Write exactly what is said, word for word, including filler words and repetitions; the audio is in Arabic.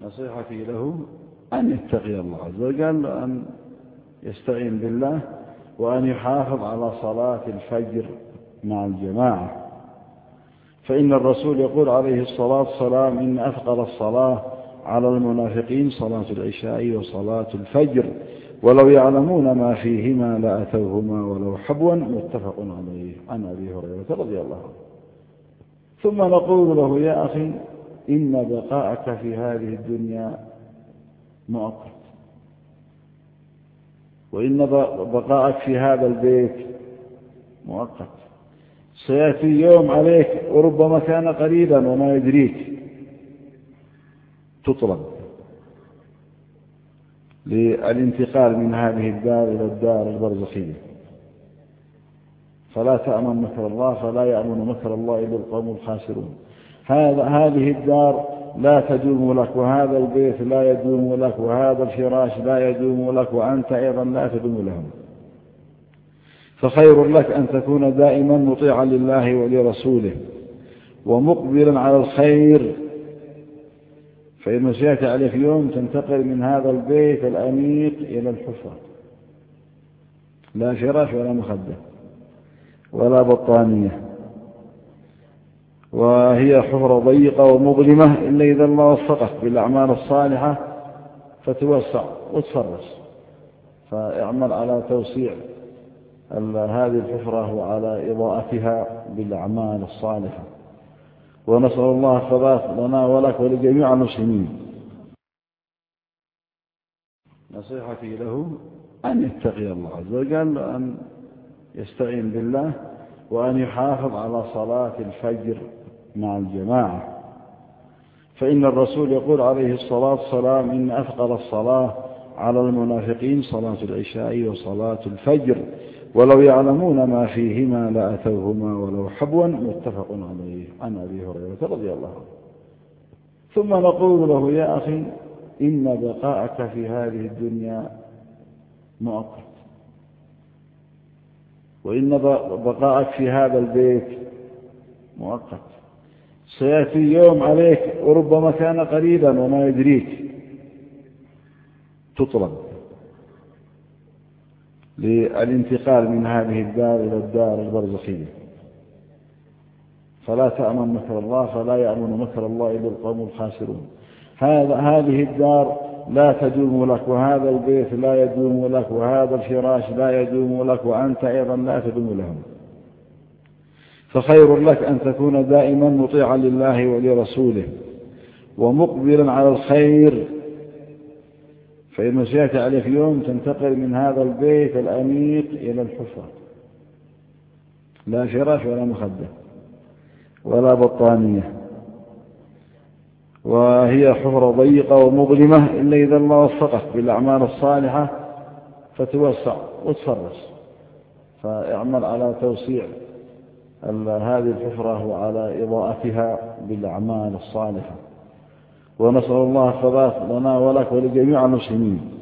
نصيحتي له أن يتقي الله عز وجل وأن يستعين بالله وأن يحافظ على صلاة الفجر مع الجماعة، فإن الرسول يقول عليه الصلاة والسلام: إن أثقل الصلاة على المنافقين صلاة العشاء وصلاة الفجر ولو يعلمون ما فيهما لأتوهما ولو حبوا. متفق عليه. عن أبي هريرة رضي الله عنه. ثم نقول له: يا أخي، إن بقاءك في هذه الدنيا مؤقت، وإن بقاءك في هذا البيت مؤقت، سيأتي يوم عليك وربما كان قريبا وما يدريك تطلب للانتقال من هذه الدار إلى الدار البرزخية، فلا تأمن مكر الله، فلا يأمن مكر الله إلا القوم الخاسرون. هذا هذه الدار لا تدوم لك، وهذا البيت لا يدوم لك، وهذا الفراش لا يدوم لك، وأنت أيضا لا تدوم لهم. فخير لك أن تكون دائما مطيعا لله ولرسوله ومقبلا على الخير، فإن سيأتي عليك يوم تنتقل من هذا البيت الأنيق إلى الحفرة، لا فراش ولا مخدة ولا بطانية، وهي حفرة ضيقة ومظلمة إلا إذا الله وفقك بالأعمال الصالحة فتوسع وتفرس، فاعمل على توسيع هذه الحفرة وعلى إضاءتها بالأعمال الصالحة، ونسأل الله الثبات لنا ولك ولجميع المسلمين. نصيحتي له أن يتقي الله عز وجل وأن يستعين بالله وأن يحافظ على صلاة الفجر مع الجماعة، فإن الرسول يقول عليه الصلاة والسلام: إن أثقل الصلاة على المنافقين صلاة العشاء وصلاة الفجر ولو يعلمون ما فيهما لأتوهما ولو حبوا. متفق عليه. عن أبي هريرة رضي الله عنه. ثم نقول له: يا أخي، إن بقاءك في هذه الدنيا مؤقت، وإن بقاءك في هذا البيت مؤقت، سيأتي يوم عليك وربما كان قريبا وما يدريك تطلب للانتقال من هذه الدار إلى الدار البرزخية، فلا تأمن مكر الله، فلا يأمن مكر الله إلا القوم الخاسرون. هذا هذه الدار لا تدوم لك، وهذا البيت لا يدوم لك، وهذا الفراش لا يدوم لك، وأنت أيضا لا تدوم لهم. فخير لك أن تكون دائما مطيعا لله ولرسوله ومقبلا على الخير، فإن سيأتي عليك يوم تنتقل من هذا البيت الأنيق إلى الحفرة، لا فراش ولا مخدة ولا بطانية، وهي حفرة ضيقة ومظلمة إلا إذا الله وفقك بالأعمال الصالحة فتوسع وتفرس، فاعمل على توسيع هذه الحفرة وعلى إضاءتها بالأعمال الصالحة، ونسأل الله الثبات لنا ولك ولجميع المسلمين.